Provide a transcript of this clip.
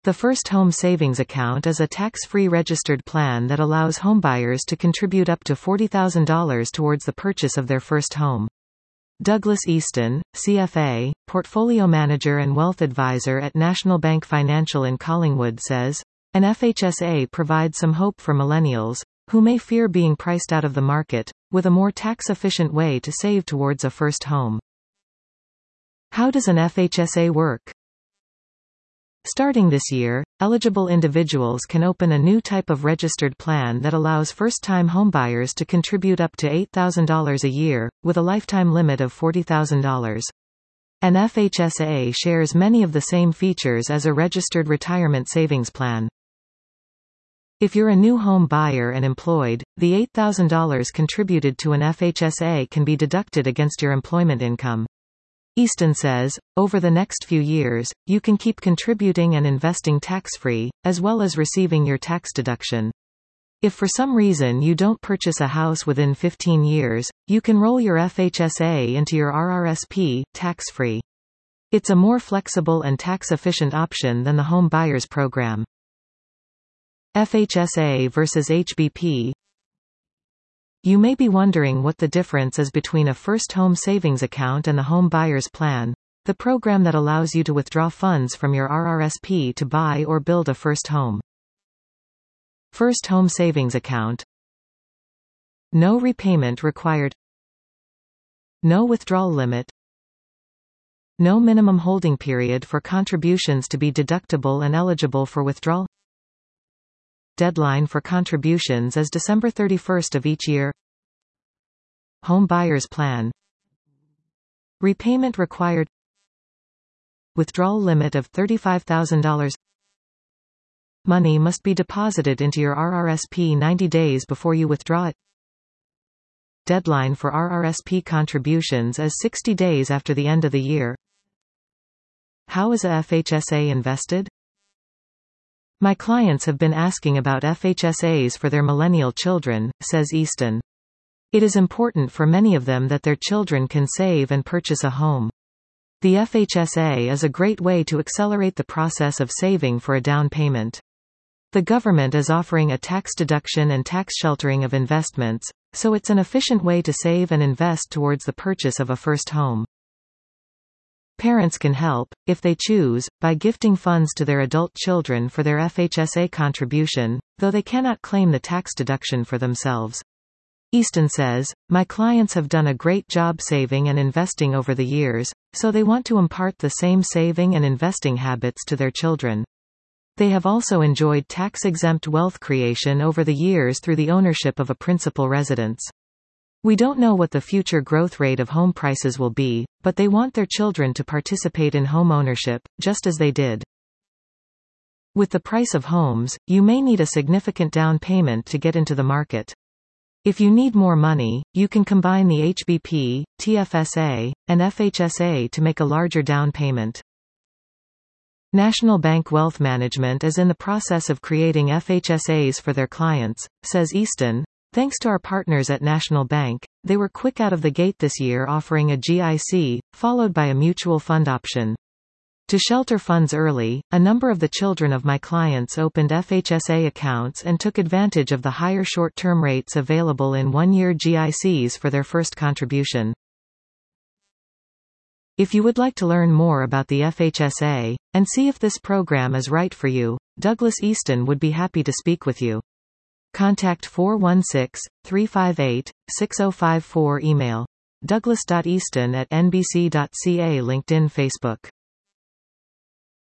The First Home Savings Account is a tax-free registered plan that allows homebuyers to contribute up to $40,000 towards the purchase of their first home. Douglas Easton, CFA, Portfolio Manager and Wealth Advisor at National Bank Financial in Collingwood says, an FHSA provides some hope for millennials, who may fear being priced out of the market, with a more tax-efficient way to save towards a first home. How does an FHSA work? Starting this year, eligible individuals can open a new type of registered plan that allows first-time homebuyers to contribute up to $8,000 a year, with a lifetime limit of $40,000. An FHSA shares many of the same features as a registered retirement savings plan. If you're a new home buyer and employed, the $8,000 contributed to an FHSA can be deducted against your employment income. Easton says, over the next few years, you can keep contributing and investing tax-free, as well as receiving your tax deduction. If for some reason you don't purchase a house within 15 years, you can roll your FHSA into your RRSP, tax-free. It's a more flexible and tax-efficient option than the Home Buyers Program. FHSA versus HBP. You may be wondering what the difference is between a first home savings account and the Home Buyers Plan, the program that allows you to withdraw funds from your RRSP to buy or build a first home. First Home Savings Account. No repayment required. No withdrawal limit. No minimum holding period for contributions to be deductible and eligible for withdrawal. Deadline for contributions is December 31st of each year. Home Buyers Plan. Repayment required. Withdrawal limit of $35,000. Money must be deposited into your RRSP 90 days before you withdraw it. Deadline for RRSP contributions is 60 days after the end of the year. How is a FHSA invested? My clients have been asking about FHSAs for their millennial children, says Easton. It is important for many of them that their children can save and purchase a home. The FHSA is a great way to accelerate the process of saving for a down payment. The government is offering a tax deduction and tax sheltering of investments, so it's an efficient way to save and invest towards the purchase of a first home. Parents can help, if they choose, by gifting funds to their adult children for their FHSA contribution, though they cannot claim the tax deduction for themselves. Easton says, my clients have done a great job saving and investing over the years, so they want to impart the same saving and investing habits to their children. They have also enjoyed tax-exempt wealth creation over the years through the ownership of a principal residence. We don't know what the future growth rate of home prices will be, but they want their children to participate in home ownership, just as they did. With the price of homes, you may need a significant down payment to get into the market. If you need more money, you can combine the HBP, TFSA, and FHSA to make a larger down payment. National Bank Wealth Management is in the process of creating FHSAs for their clients, says Easton. Thanks to our partners at National Bank, they were quick out of the gate this year offering a GIC, followed by a mutual fund option. To shelter funds early, a number of the children of my clients opened FHSA accounts and took advantage of the higher short-term rates available in one-year GICs for their first contribution. If you would like to learn more about the FHSA, and see if this program is right for you, Douglas Easton would be happy to speak with you. Contact 416-358-6054. Email douglas.easton@nbc.ca. LinkedIn, Facebook.